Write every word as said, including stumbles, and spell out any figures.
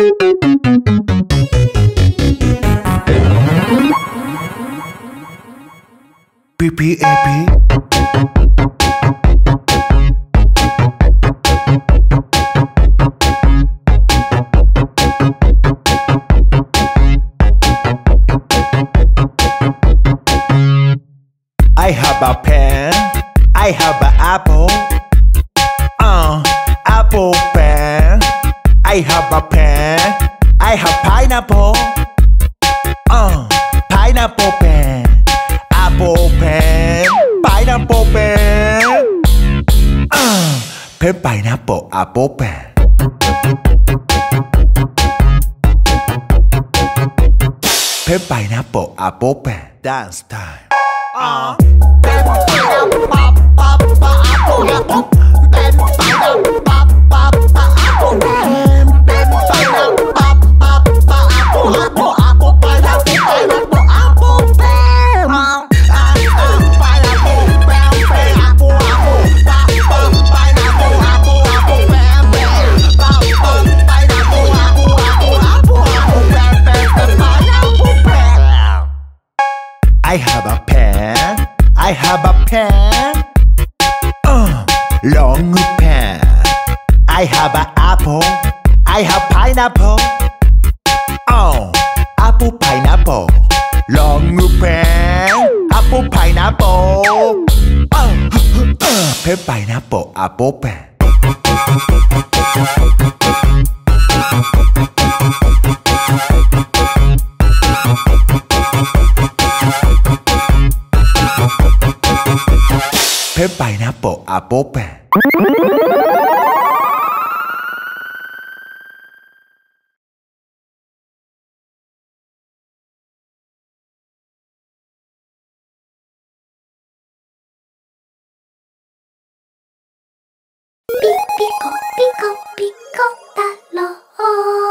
P P A P. I have a pen, I have an apple, uh, apple pen. I have a pen, I have pineapple, uh, pineapple pen. Apple pen, pineapple pen, uh, pen pineapple apple pen. Pen pineapple apple pen. Dance time. Uh. Pen pineapple apple apple. Pen pineapple apple apple. Pen pineapple apple apple apple pineapple pineapple apple pen. I have a pen, I have a pen, uh, long pen. I have an apple, I have pineapple, oh, apple pineapple. Long pen, apple pineapple, uh, uh, pen pineapple apple pen. Pen pineapple apple pen. Pico, pico, pico, pico,